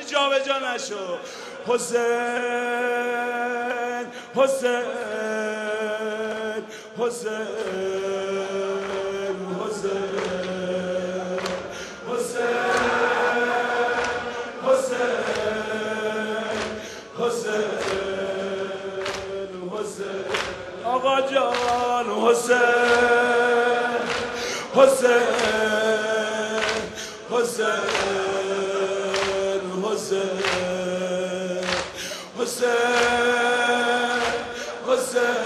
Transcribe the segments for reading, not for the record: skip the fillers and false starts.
اینطوری جا به جا نشو. حسین حسین حسین آقا جان حسین حسین حسین حسین حسین حسین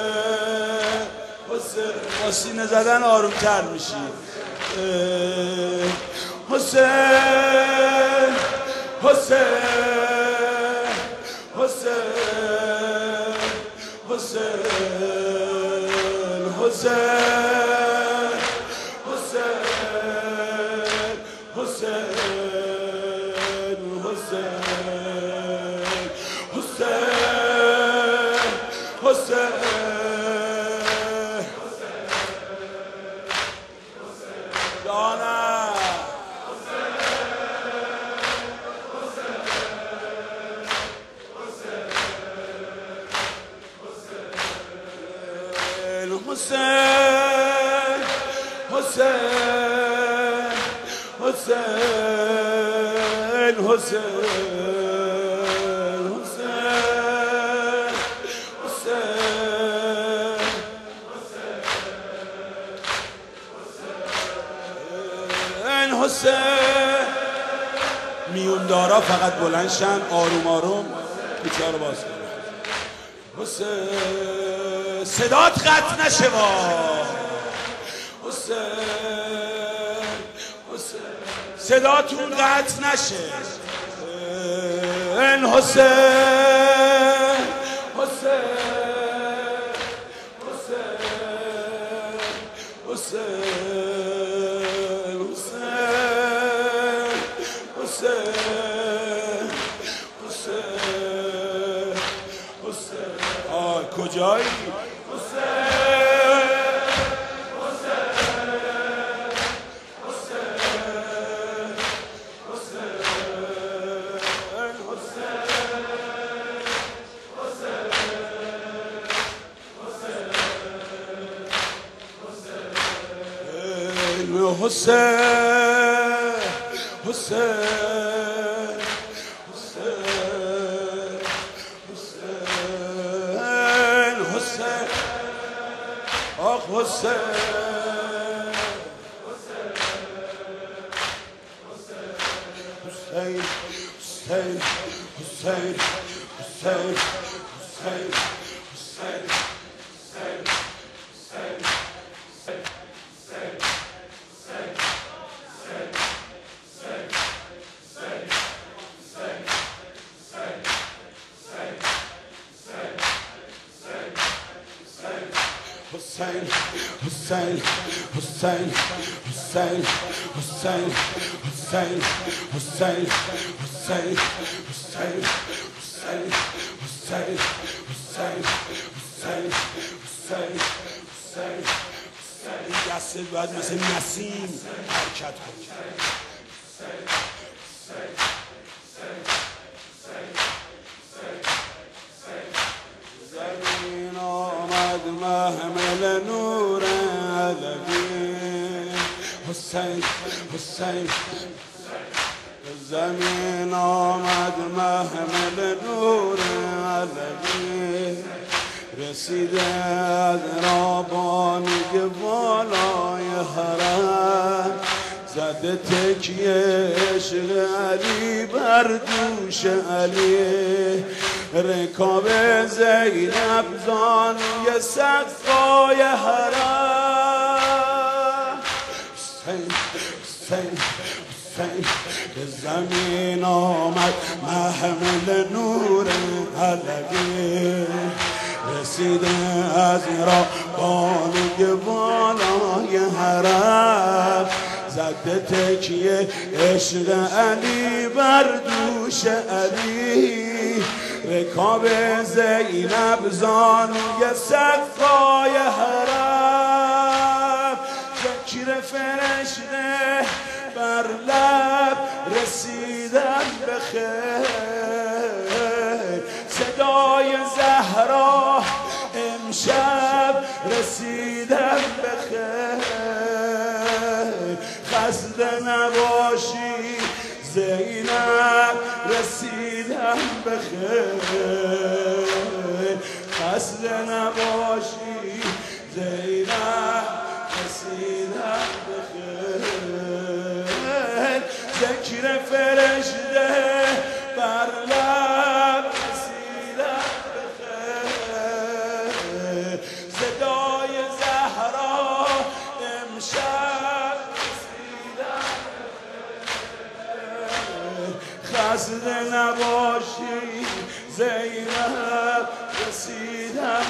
حسین با سینه زدن آرومتر میشی. حسین حسین حسین حسین حسین حسین حسین حسین حسین جانم حسین حسین حسین حسین حسین حسین میوندارا فقط بلند شن آروم آروم کوچه رو باز کنن. حسین صدات قطع نشه با حسین حسین صداتون قطع نشه. حسین حسین حسین حسین کجایی؟ حسین حسین حسین آخ حسین حسین حسین حسین حسین حسین Hussein, Hussein, Hussein, Hussein, Hussein, Hussein, Hussein, Hussein, Hussein, Hussein, Hussein, Hussein, Hussein, Hussein, Hussein, Hussein. دستت باید مثل نسیم حرکت کنی. زمین آمد محمل نور علوی. حسین حسین زمین آمد محمل نور علوی. رسیده از رابانی بالای حرم. زده تکیه عشق علی بر دوش علی. رکاب زینب زانوی سقفای حرم. حسین حسین حسین به زمین آمد محمل نور علوی. رسیده از رابانی بالای حرم. زده تکیه عشق علی بر دوش علی. رکاب زینب زانوی سقفای حرم. شکر فرشته بر لب رسیدن به بخیر صدای زهرا امشب رسیدم بخیر خسته نباشی زینب رسیدم بخیر خسته نباشی زینب رسیدم بخیر ذکر فرشته بر لب رسیدم بخیر صدای زهرا امشب رسیدم بخیر خسته نباشی زینب رسیدم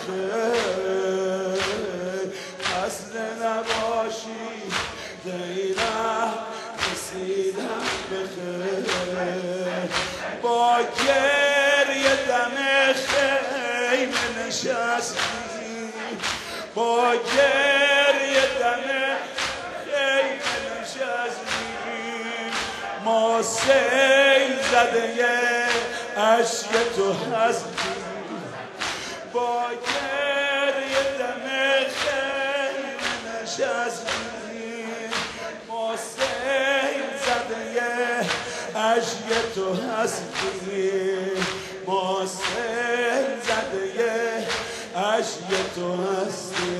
بخیر خسته نباشی زینب رسیدم بخیر با گریه دم خیمه نشستی با گریه دم خیمه نشستی ما سیل زده عشق تو هستی با گریه دم خیمه نشستی ما سیل زده عشق تو هستی ما سیل زده عشق تو هستی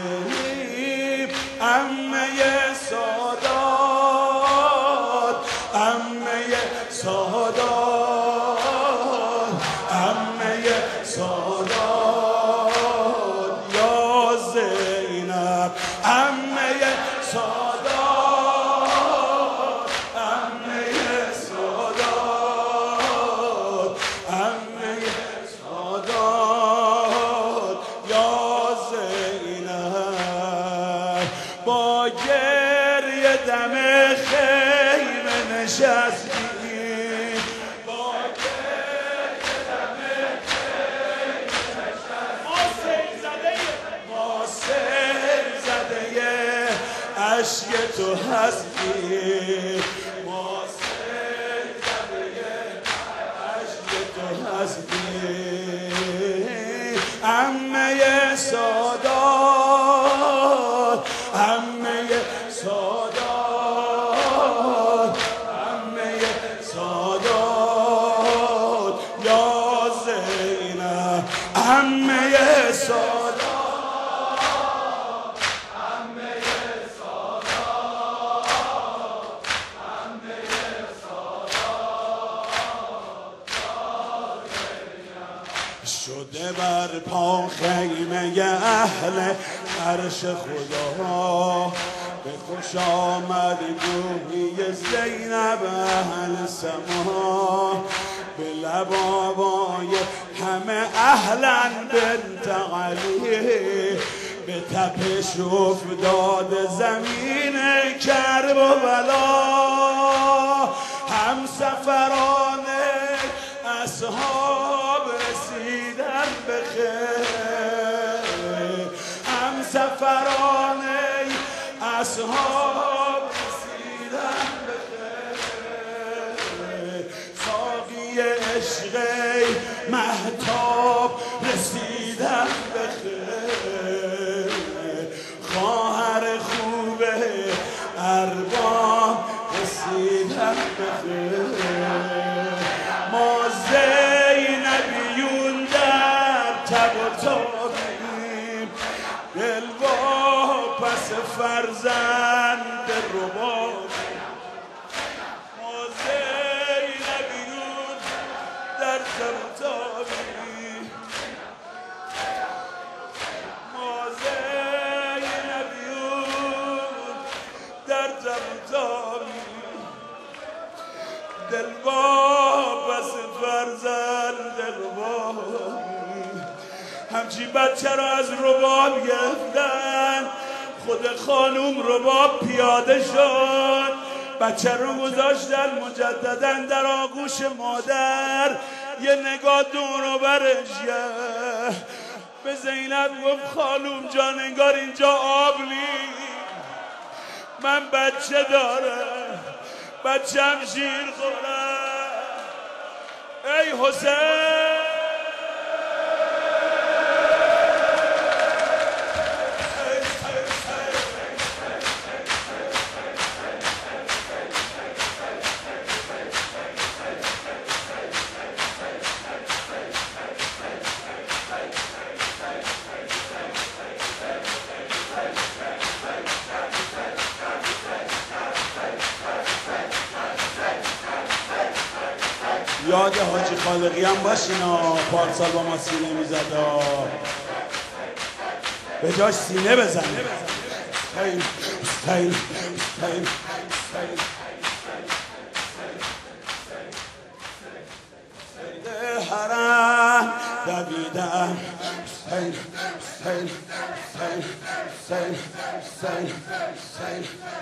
عمه سادات عمه سادات عمه سادات یا زینب عمه سادات عمه سادات عمه سادات یا زینب با گریه دم خیمه نشستی با گریه دم خیمه نشستی ما سیل زده عشق تو هستی ما سیل زده عشق تو هستی عمه سادات عمه سادات عمه سادات یا زینب عمه سادات شده بر پا خیمه اهل عرش خدا به خوش آمد گویی زینب اهل سما به لب آوای همه اهلن بنت علی به تپش افتاد زمین کرب و بلا هم سفران اصحاب رسیدن بخیر هم سفران اصحاب رسیدن بخیر ساقی عشق مهتاب رسیدن بخیر خواهر خوب ارباب رسیدن بخیر ما زینبیون در تب و تابیم دل با پس فرزند رباب ما زینبیون در تب و تابیم ما زینبیون در تب و تابیم دل با پس فرزند رباب همچی بچه را از رباب گرفتن خود خانوم رباب پیاده شد بچه رو گذاشتن مجددا در آغوش مادر یه نگاه دور و برش به زینب گفت خانوم جان انگار اینجا آب نیست من بچه دارم بچم شیر خورم ای حسین یاد حاجی خالقی هم باشینا، پارسال با ما سینه میزد به جاش سینه بزنه. خیلی خیلی خیلی حرم دویدم حسین حسین حسین حسین حسین حسین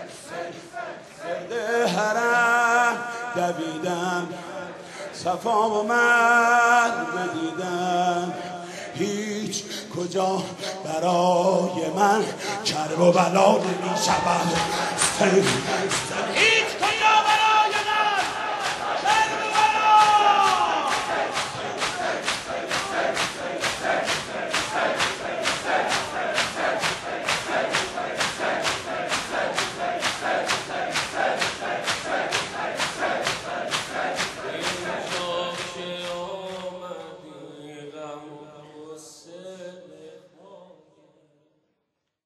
حسین حرم دویدم صفا و من بدیدم هیچ کجا برای من کرب و بلا نمی شود.